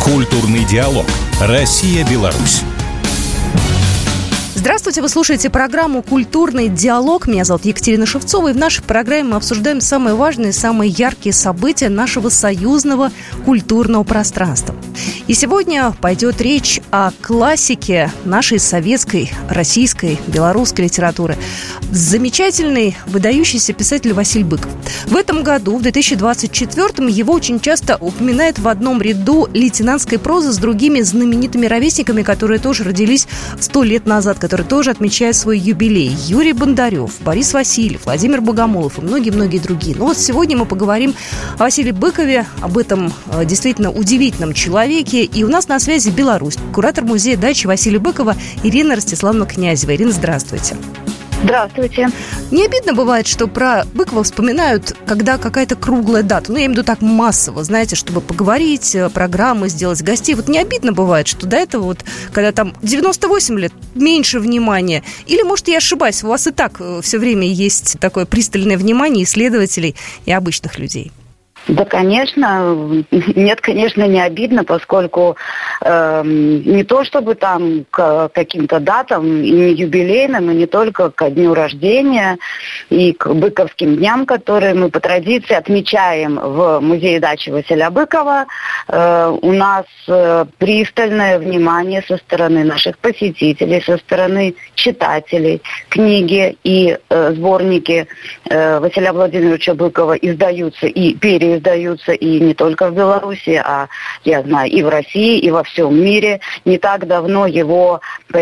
Культурный диалог. Россия-Беларусь. Здравствуйте, вы слушаете программу «Культурный диалог». Меня зовут Екатерина Шевцова, и в нашей программе мы обсуждаем самые важные, самые яркие события нашего союзного культурного пространства. И сегодня пойдет речь о классике нашей советской, российской, белорусской литературы. Замечательный, выдающийся писатель Василий Быков. В этом году, в 2024-м, его очень часто упоминают в одном ряду лейтенантской прозы с другими знаменитыми ровесниками, которые тоже родились 100 лет назад, которые тоже отмечают свой юбилей. Юрий Бондарев, Борис Васильев, Владимир Богомолов и многие-многие другие. Но вот сегодня мы поговорим о Василии Быкове, об этом действительно удивительном человеке. И у нас на связи Беларусь, куратор музея дачи Василия Быкова Ирина Ростиславовна Князева. Ирина, здравствуйте. Здравствуйте. Не обидно бывает, что про Быкова вспоминают, когда какая-то круглая дата? Ну, я имею в виду так массово, знаете, чтобы поговорить, программы сделать, гостей. Вот не обидно бывает, что до этого вот, когда там 98 лет, меньше внимания? Или, может, я ошибаюсь, у вас и так все время есть такое пристальное внимание исследователей и обычных людей? Да, конечно. Нет, конечно, не обидно, поскольку не то чтобы там к каким-то датам, и не юбилейным, и не только ко дню рождения, и к быковским дням, которые мы по традиции отмечаем в музее дачи Василия Быкова, у нас пристальное внимание со стороны наших посетителей, со стороны читателей. Книги и сборники Василия Владимировича Быкова издаются и переиздаются, и не только в Беларуси, а, я знаю, и в России, и во всем мире. Не так давно его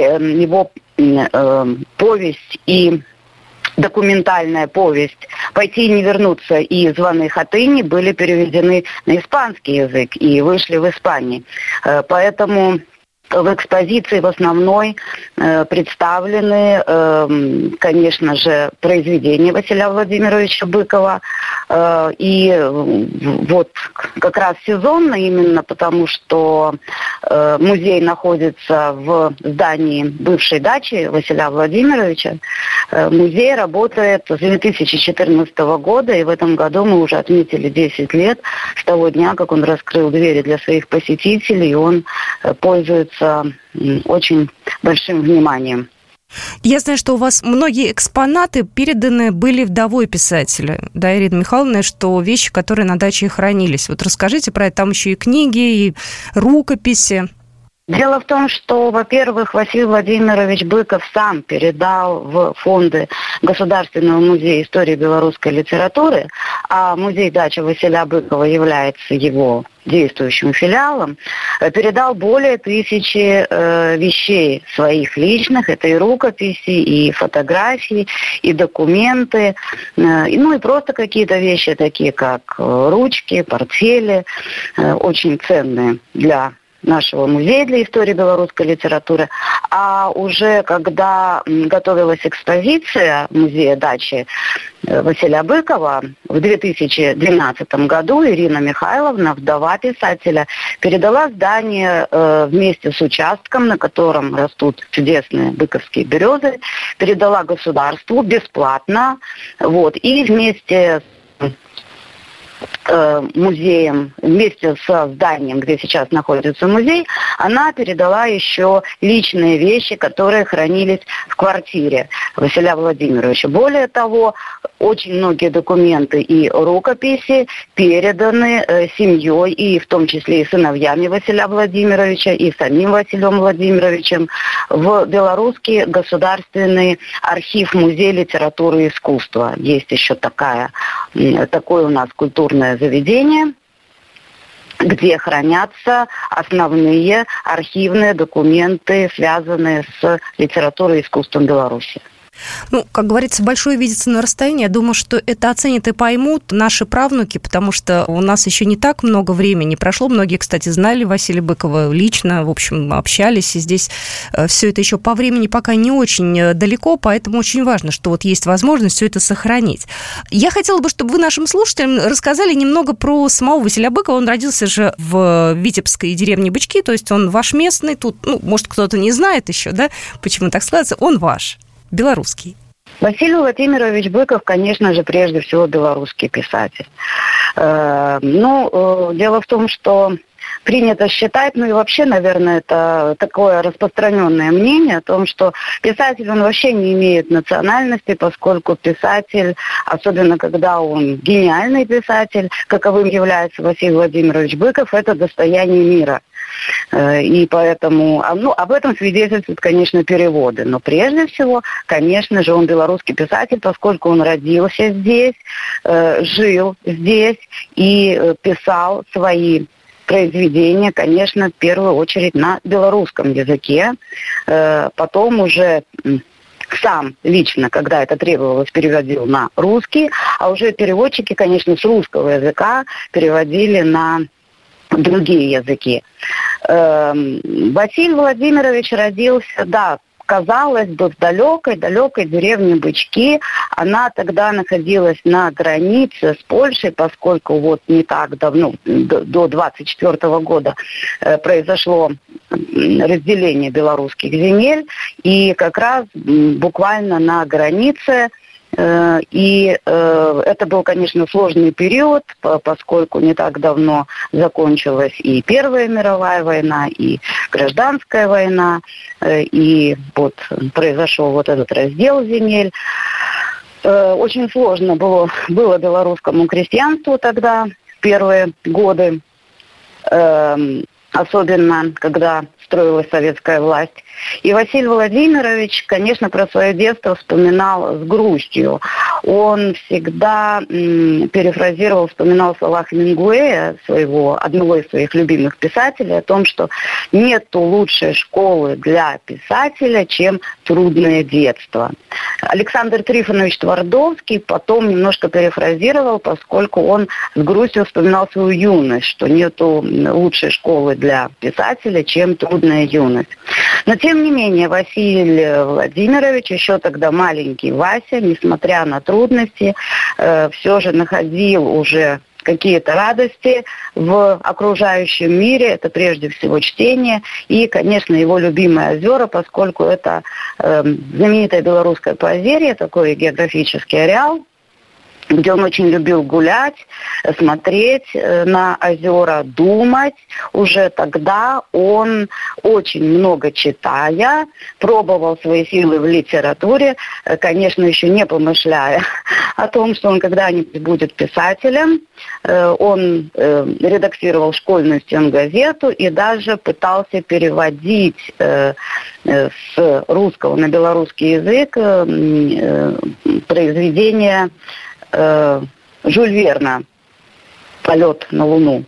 повесть и документальная повесть «Пойти и не вернуться» и «Звоны Хатыни» были переведены на испанский язык и вышли в Испании. Поэтому в экспозиции в основной представлены, конечно же, произведения Василия Владимировича Быкова. И вот как раз сезонно именно потому, что музей находится в здании бывшей дачи Василия Владимировича. Музей работает с 2014 года, и в этом году мы уже отметили 10 лет с того дня, как он раскрыл двери для своих посетителей, и он пользуется очень большим вниманием. Я знаю, что у вас многие экспонаты переданы были вдовой писателя, да, Ирина Михайловна, что вещи, которые на даче хранились. Вот расскажите про это, там еще и книги, и рукописи. Дело в том, что, во-первых, Василий Владимирович Быков сам передал в фонды Государственного музея истории белорусской литературы, а музей дачи Василия Быкова является его действующим филиалом, передал более 1000 вещей своих личных. Это и рукописи, и фотографии, и документы, ну и просто какие-то вещи, такие как ручки, портфели, очень ценные для нашего музея для истории белорусской литературы. А уже когда готовилась экспозиция музея дачи Василия Быкова, в 2012 году Ирина Михайловна, вдова писателя, передала здание вместе с участком, на котором растут чудесные быковские березы, передала государству бесплатно. Вот, и вместе с музеем, вместе со зданием, где сейчас находится музей, она передала еще личные вещи, которые хранились в квартире Василия Владимировича. Более того, очень многие документы и рукописи переданы семьей, и в том числе и сыновьями Василия Владимировича, и самим Василием Владимировичем в Белорусский государственный архив Музея литературы и искусства. Есть еще такое у нас культурное заведение, где хранятся основные архивные документы, связанные с литературой и искусством Беларуси. Ну, как говорится, большое видится на расстоянии. Я думаю, что это оценят и поймут наши правнуки, потому что у нас еще не так много времени прошло. Многие, кстати, знали Василия Быкова лично, в общем, общались. И здесь все это еще по времени пока не очень далеко, поэтому очень важно, что вот есть возможность все это сохранить. Я хотела бы, чтобы вы нашим слушателям рассказали немного про самого Василия Быкова. Он родился же в Витебской деревне Бычки, то есть он ваш местный. Тут, может, кто-то не знает еще, да, почему так складывается. Он ваш. Белорусский. Василий Владимирович Быков, конечно же, прежде всего белорусский писатель. Дело в том, что принято считать, ну и вообще, наверное, это такое распространенное мнение о том, что писатель, он вообще не имеет национальности, поскольку писатель, особенно когда он гениальный писатель, каковым является Василий Владимирович Быков, это достояние мира. И поэтому, об этом свидетельствуют, конечно, переводы. Но прежде всего, конечно же, он белорусский писатель, поскольку он родился здесь, жил здесь и писал свои произведения, конечно, в первую очередь на белорусском языке. Потом уже сам лично, когда это требовалось, переводил на русский, а уже переводчики, конечно, с русского языка переводили на другие языки. Василий Владимирович родился, да, казалось бы, в далекой деревне Бычки. Она тогда находилась на границе с Польшей, поскольку вот не так давно, до 24 года, произошло разделение белорусских земель. И как раз буквально на границе. И это был, конечно, сложный период, поскольку не так давно закончилась и Первая мировая война, и Гражданская война, и вот произошел вот этот раздел земель. Очень сложно было белорусскому крестьянству тогда, в первые годы, особенно когда строилась советская власть. И Василий Владимирович, конечно, про свое детство вспоминал с грустью. Он всегда вспоминал слова Хемингуэя, одного из своих любимых писателей, о том, что нету лучшей школы для писателя, чем трудное детство. Александр Трифонович Твардовский потом немножко перефразировал, поскольку он с грустью вспоминал свою юность, что нету лучшей школы для писателя, чем трудная юность. Но, тем не менее, Василий Владимирович, еще тогда маленький Вася, несмотря на трудности, все же находил уже какие-то радости в окружающем мире. Это прежде всего чтение и, конечно, его любимые озера, поскольку это знаменитое белорусское поозерье, такой географический ареал, где он очень любил гулять, смотреть на озера, думать. Уже тогда он, очень много читая, пробовал свои силы в литературе, конечно, еще не помышляя о том, что он когда-нибудь будет писателем. Он редактировал школьную стенгазету и даже пытался переводить с русского на белорусский язык произведения Жюль Верна «Полет на Луну».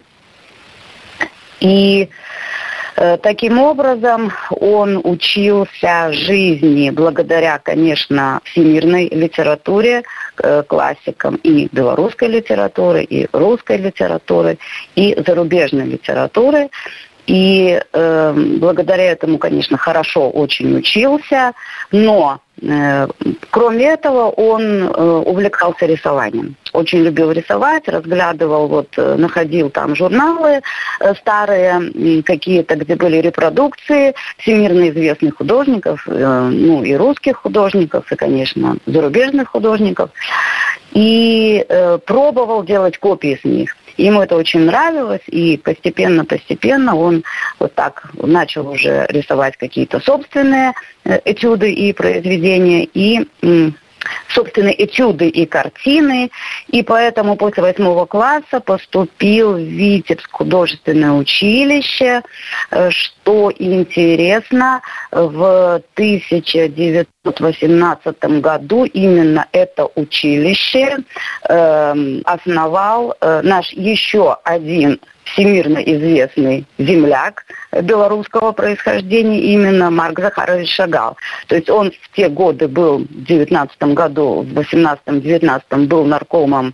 И таким образом он учился жизни благодаря, конечно, всемирной литературе, классикам и белорусской литературы, и русской литературы, и зарубежной литературы. И благодаря этому, конечно, хорошо очень учился, но кроме этого он увлекался рисованием. Очень любил рисовать, разглядывал, находил там журналы старые какие-то, где были репродукции всемирно известных художников, и русских художников, и, конечно, зарубежных художников, и пробовал делать копии с них. Ему это очень нравилось, и постепенно он вот так начал уже рисовать какие-то собственные этюды и произведения, и собственные этюды и картины. И поэтому после 8 класса поступил в Витебск художественное училище. Что интересно, в 1918 году именно это училище основал наш еще один всемирно известный земляк белорусского происхождения, именно Марк Захарович Шагал. То есть он в те годы был, в 19 году, в 18-19 был наркомом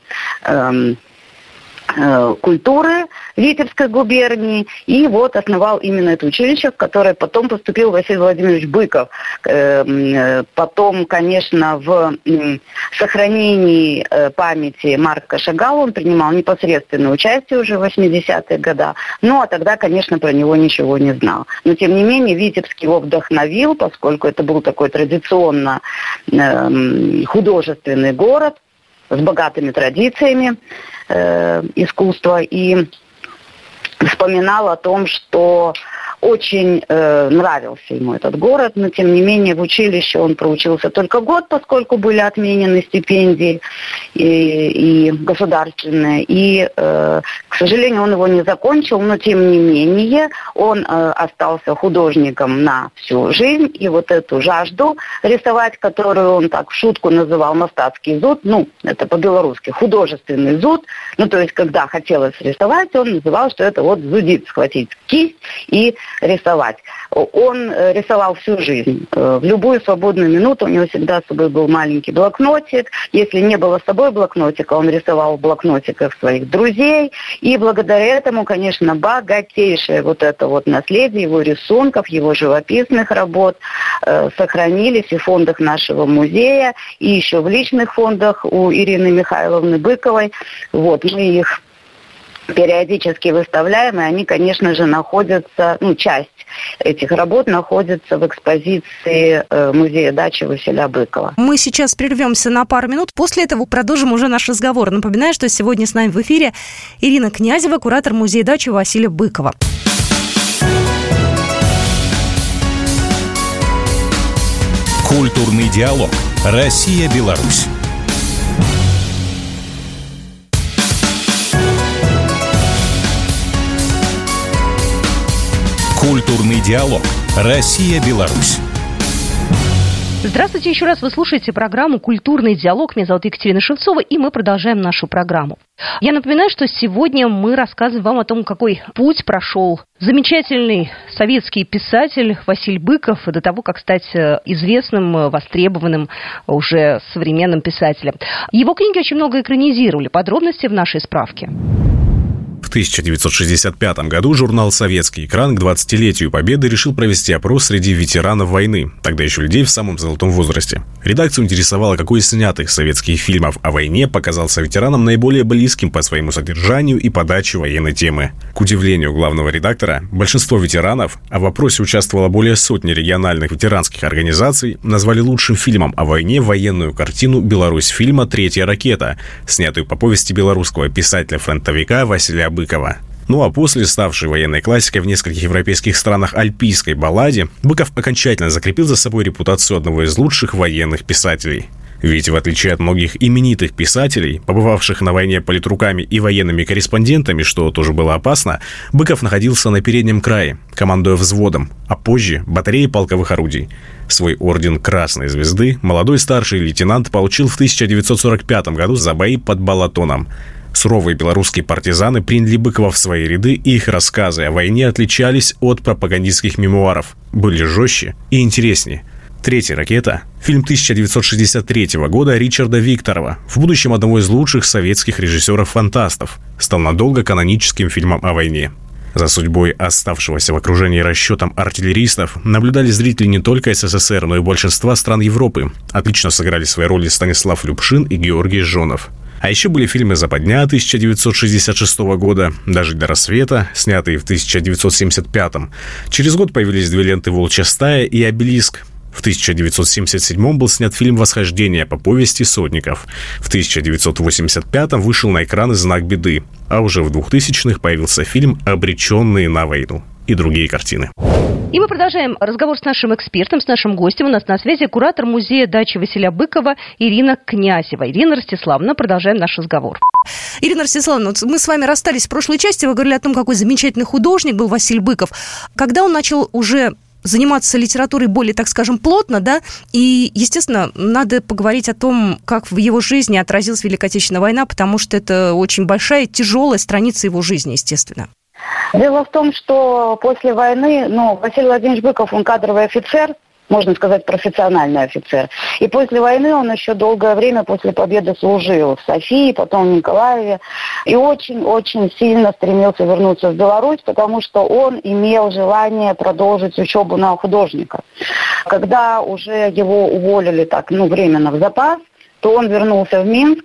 культуры Витебской губернии, и вот основал именно это училище, в которое потом поступил Василий Владимирович Быков. Потом, конечно, в сохранении памяти Марка Шагала он принимал непосредственное участие уже в 80-е годы, а тогда, конечно, про него ничего не знал. Но, тем не менее, Витебск его вдохновил, поскольку это был такой традиционно художественный город с богатыми традициями искусства, и вспоминал о том, что очень нравился ему этот город, но тем не менее в училище он проучился только год, поскольку были отменены стипендии и государственные. И, к сожалению, он его не закончил, но тем не менее он остался художником на всю жизнь. И вот эту жажду рисовать, которую он так в шутку называл мастацкий зуд, это по-белорусски художественный зуд, то есть когда хотелось рисовать, он называл, что это вот зудит, схватить кисть и рисовать. Он рисовал всю жизнь. В любую свободную минуту у него всегда с собой был маленький блокнотик. Если не было с собой блокнотика, он рисовал в блокнотиках своих друзей. И благодаря этому, конечно, богатейшее вот это вот наследие его рисунков, его живописных работ сохранились и в фондах нашего музея, и еще в личных фондах у Ирины Михайловны Быковой. Мы их периодически выставляем, и они, конечно же, находятся, часть этих работ находится в экспозиции музея дачи Василя Быкова. Мы сейчас прервемся на пару минут, после этого продолжим уже наш разговор. Напоминаю, что сегодня с нами в эфире Ирина Князева, куратор музея дачи Василя Быкова. Культурный диалог. Россия-Беларусь. Культурный диалог. Россия-Беларусь. Здравствуйте еще раз. Вы слушаете программу «Культурный диалог». Меня зовут Екатерина Шевцова, и мы продолжаем нашу программу. Я напоминаю, что сегодня мы рассказываем вам о том, какой путь прошел замечательный советский писатель Василь Быков до того, как стать известным, востребованным уже современным писателем. Его книги очень много экранизировали. Подробности в нашей справке. В 1965 году журнал «Советский экран» к 20-летию Победы решил провести опрос среди ветеранов войны, тогда еще людей в самом золотом возрасте. Редакцию интересовало, какой из снятых советских фильмов о войне показался ветеранам наиболее близким по своему содержанию и подаче военной темы. К удивлению главного редактора, большинство ветеранов, а в вопросе участвовало более сотни региональных ветеранских организаций, назвали лучшим фильмом о войне военную картину «Беларусь» фильма «Третья ракета», снятую по повести белорусского писателя-фронтовика Василя Быкова. А после ставшей военной классикой в нескольких европейских странах альпийской балладе, Быков окончательно закрепил за собой репутацию одного из лучших военных писателей. Ведь в отличие от многих именитых писателей, побывавших на войне политруками и военными корреспондентами, что тоже было опасно, Быков находился на переднем крае, командуя взводом, а позже батареей полковых орудий. Свой орден Красной Звезды молодой старший лейтенант получил в 1945 году за бои под Балатоном. Суровые белорусские партизаны приняли Быкова в свои ряды, и их рассказы о войне отличались от пропагандистских мемуаров, были жестче и интереснее. «Третья ракета» – фильм 1963 года Ричарда Викторова, в будущем одного из лучших советских режиссеров-фантастов, стал надолго каноническим фильмом о войне. За судьбой оставшегося в окружении расчетом артиллеристов наблюдали зрители не только СССР, но и большинства стран Европы. Отлично сыграли свои роли Станислав Любшин и Георгий Жонов. А еще были фильмы «Западня» 1966 года, «Дожить до рассвета», снятые в 1975-м. Через год появились две ленты «Волчья стая» и «Обелиск». В 1977-м был снят фильм «Восхождение» по повести Сотников. В 1985-м вышел на экраны «Знак беды». А уже в 2000-х появился фильм «Обреченные на войну» и другие картины. И мы продолжаем разговор с нашим экспертом, с нашим гостем. У нас на связи куратор музея дачи Василя Быкова Ирина Князева. Ирина Ростиславовна, продолжаем наш разговор. Ирина Ростиславовна, мы с вами расстались в прошлой части. Вы говорили о том, какой замечательный художник был Василь Быков. Когда он начал уже заниматься литературой более, так скажем, плотно, да, и, естественно, надо поговорить о том, как в его жизни отразилась Великая Отечественная война, потому что это очень большая, тяжелая страница его жизни, естественно. Дело в том, что после войны, Василий Владимирович Быков, он кадровый офицер, можно сказать, профессиональный офицер. И после войны он еще долгое время после победы служил в Софии, потом в Николаеве. И очень-очень сильно стремился вернуться в Беларусь, потому что он имел желание продолжить учебу на художника. Когда уже его уволили так, временно в запас, то он вернулся в Минск.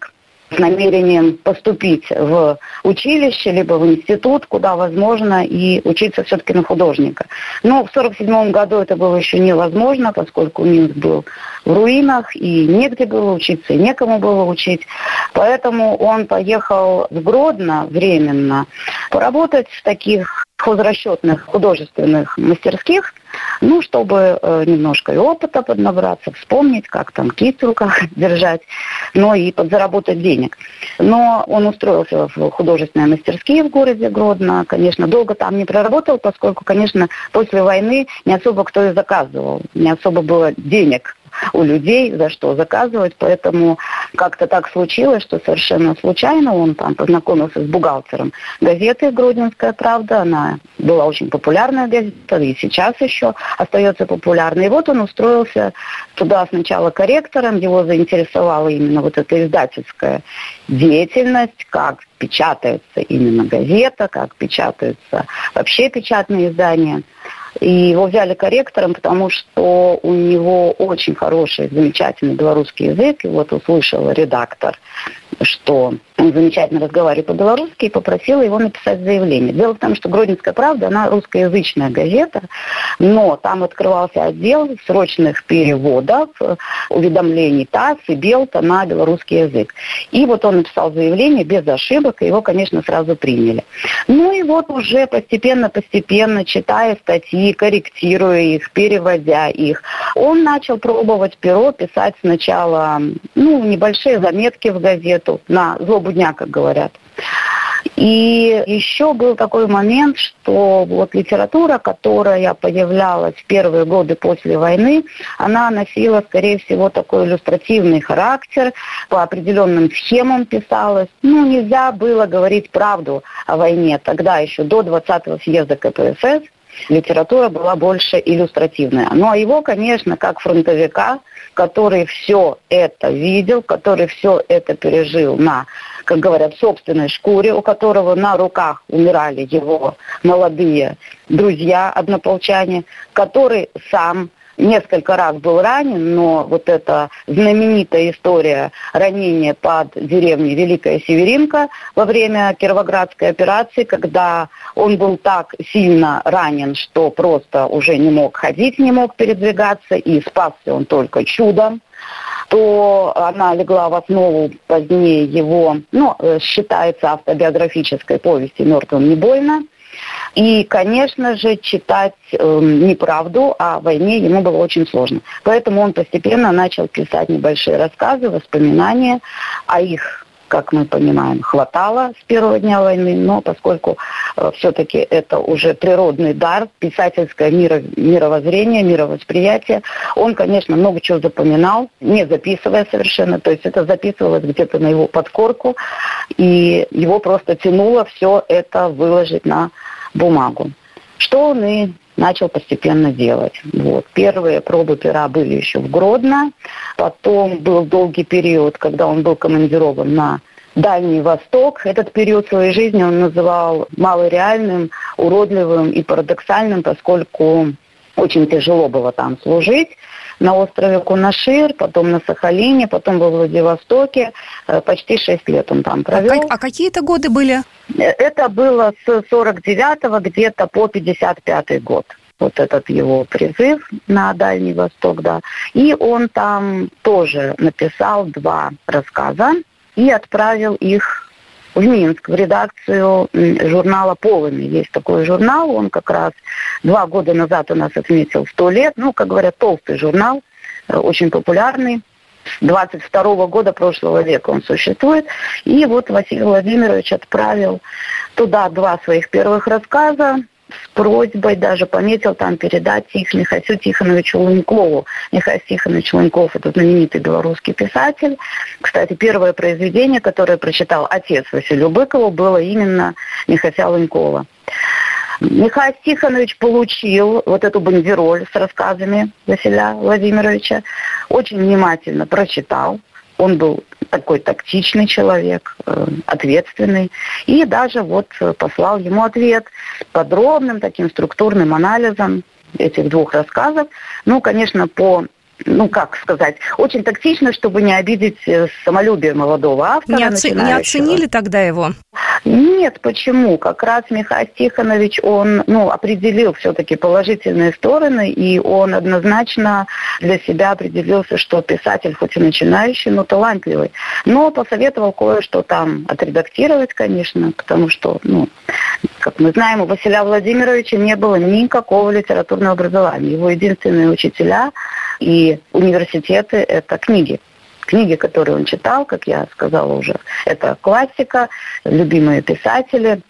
с намерением поступить в училище, либо в институт, куда возможно, и учиться все-таки на художника. Но в 1947 году это было еще невозможно, поскольку Минск был в руинах, и негде было учиться, и некому было учить. Поэтому он поехал в Гродно временно поработать в таких хозрасчетных художественных мастерских, чтобы немножко и опыта поднабраться, вспомнить, как там кисть в руках держать, но и подзаработать денег. Но он устроился в художественные мастерские в городе Гродно. Конечно, долго там не проработал, поскольку, конечно, после войны не особо кто и заказывал, не особо было денег у людей, за что заказывать, поэтому как-то так случилось, что совершенно случайно он там познакомился с бухгалтером газеты «Гродненская правда». Она была очень популярная газета, и сейчас еще остается популярной. И вот он устроился туда сначала корректором, его заинтересовала именно вот эта издательская деятельность, как печатается именно газета, как печатаются вообще печатные издания. И его взяли корректором, потому что у него очень хороший, замечательный белорусский язык. И вот услышал редактор, что он замечательно разговаривает по-белорусски, и попросила его написать заявление. Дело в том, что «Гродненская правда», она русскоязычная газета, но там открывался отдел срочных переводов, уведомлений ТАСС и Белта на белорусский язык. И вот он написал заявление без ошибок, и его, конечно, сразу приняли. И вот уже постепенно, читая статьи, корректируя их, переводя их, он начал пробовать перо, писать сначала небольшие заметки в газету, на злобу дня, как говорят. И еще был такой момент, что вот литература, которая появлялась в первые годы после войны, она носила, скорее всего, такой иллюстративный характер, по определенным схемам писалась. Нельзя было говорить правду о войне. Тогда еще до 20-го съезда КПСС литература была больше иллюстративная. А его, конечно, как фронтовика, который все это видел, который все это пережил на, как говорят, собственной шкуре, у которого на руках умирали его молодые друзья, однополчане, который сам несколько раз был ранен, но вот эта знаменитая история ранения под деревней Великая Северинка во время Кировоградской операции, когда он был так сильно ранен, что просто уже не мог ходить, не мог передвигаться, и спасся он только чудом, то она легла в основу позднее его, считается автобиографической повести «Мертвым не больно». И, конечно же, читать неправду о войне ему было очень сложно. Поэтому он постепенно начал писать небольшие рассказы, воспоминания, а их, как мы понимаем, хватало с первого дня войны, но поскольку все-таки это уже природный дар, писательское мировоззрение, мировосприятие, он, конечно, много чего запоминал, не записывая совершенно, то есть это записывалось где-то на его подкорку, и его просто тянуло все это выложить на бумагу. Что он и начал постепенно делать. Первые пробы пера были еще в Гродно, потом был долгий период, когда он был командирован на Дальний Восток. Этот период своей жизни он называл малореальным, уродливым и парадоксальным, поскольку очень тяжело было там служить. На острове Кунашир, потом на Сахалине, потом во Владивостоке. Почти 6 лет он там провел. А какие это годы были? Это было с 49-го где-то по 55-й год. Вот этот его призыв на Дальний Восток, да. И он там тоже написал 2 рассказа и отправил их в Минск, в редакцию журнала «Полыми». Есть такой журнал, он как раз 2 года назад у нас отметил 100 лет. Как говорят, толстый журнал, очень популярный. С 22 года прошлого века он существует. И вот Василий Владимирович отправил туда 2 своих первых рассказа с просьбой, даже пометил там передать их Михасю Тихоновичу Лунькову. Михась Тихонович Луньков – это знаменитый белорусский писатель. Кстати, первое произведение, которое прочитал отец Василию Быкову, было именно Михася Лунькова. Михась Тихонович получил вот эту бандероль с рассказами Василия Владимировича, очень внимательно прочитал. Он был такой тактичный человек, ответственный. И даже послал ему ответ с подробным таким структурным анализом этих 2 рассказов. Конечно, по очень тактично, чтобы не обидеть самолюбие молодого автора. Не оценили тогда его? Нет, почему? Как раз Михаил Тихонович, он определил все-таки положительные стороны, и он однозначно для себя определился, что писатель хоть и начинающий, но талантливый. Но посоветовал кое-что там отредактировать, конечно, потому что, как мы знаем, у Василия Владимировича не было никакого литературного образования. Его единственные учителя и университеты – это книги. Книги, которые он читал, как я сказала уже, это классика, любимые писатели.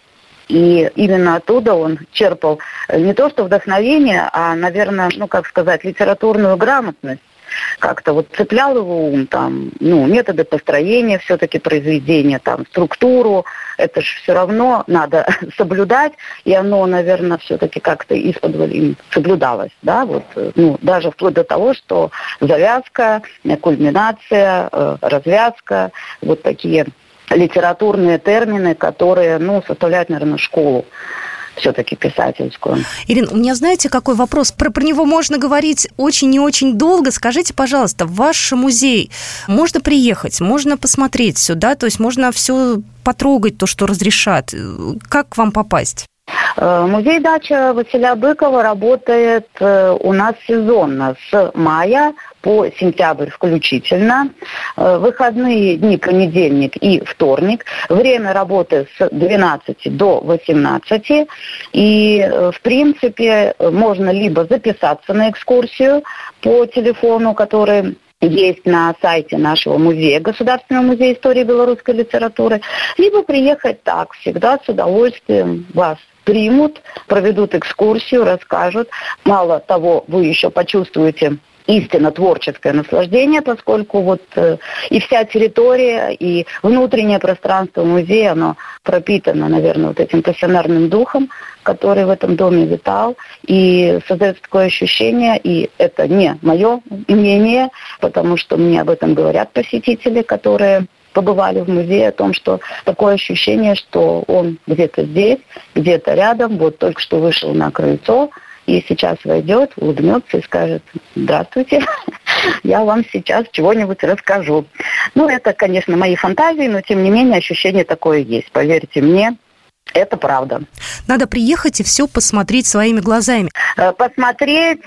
И именно оттуда он черпал не то что вдохновение, а, наверное, литературную грамотность. Как-то цеплял его ум, методы построения все-таки произведения, структуру. Это же все равно надо соблюдать, и оно, наверное, все-таки как-то исподволь им соблюдалось, да, даже вплоть до того, что завязка, кульминация, развязка, такие литературные термины, которые, составляют, наверное, школу все-таки писательскую. Ирина, у меня, знаете, какой вопрос? Про него можно говорить очень и очень долго. Скажите, пожалуйста, в ваш музей можно приехать, можно посмотреть сюда, то есть можно все потрогать, то, что разрешат. Как к вам попасть? Музей-дача Василия Быкова работает у нас сезонно с мая по сентябрь включительно. Выходные дни понедельник и вторник. Время работы с 12 до 18. И, в принципе, можно либо записаться на экскурсию по телефону, который есть на сайте нашего музея, Государственного музея истории белорусской литературы, либо приехать так, всегда с удовольствием вас примут, проведут экскурсию, расскажут. Мало того, вы еще почувствуете истинно творческое наслаждение, поскольку и вся территория, и внутреннее пространство музея, оно пропитано, наверное, этим пассионарным духом, который в этом доме витал, и создается такое ощущение, и это не мое мнение, потому что мне об этом говорят посетители, которые побывали в музее, о том, что такое ощущение, что он где-то здесь, где-то рядом, только что вышел на крыльцо, и сейчас войдет, улыбнется и скажет: «Здравствуйте, я вам сейчас чего-нибудь расскажу». Это, конечно, мои фантазии, но, тем не менее, ощущение такое есть. Поверьте мне, это правда. Надо приехать и все посмотреть своими глазами. Посмотреть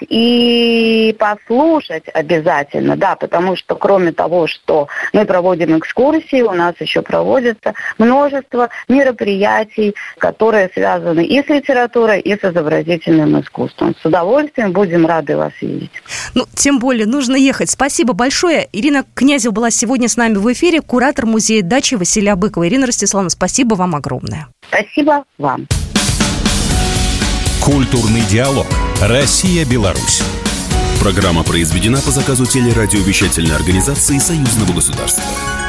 и послушать обязательно, да, потому что кроме того, что мы проводим экскурсии, у нас еще проводится множество мероприятий, которые связаны и с литературой, и с изобразительным искусством. С удовольствием будем рады вас видеть. Тем более, нужно ехать. Спасибо большое. Ирина Князева была сегодня с нами в эфире, куратор музея-дачи Василия Быкова. Ирина Ростиславовна, спасибо вам огромное. Спасибо вам. Культурный диалог. Россия-Беларусь. Программа произведена по заказу телерадиовещательной организации Союзного государства.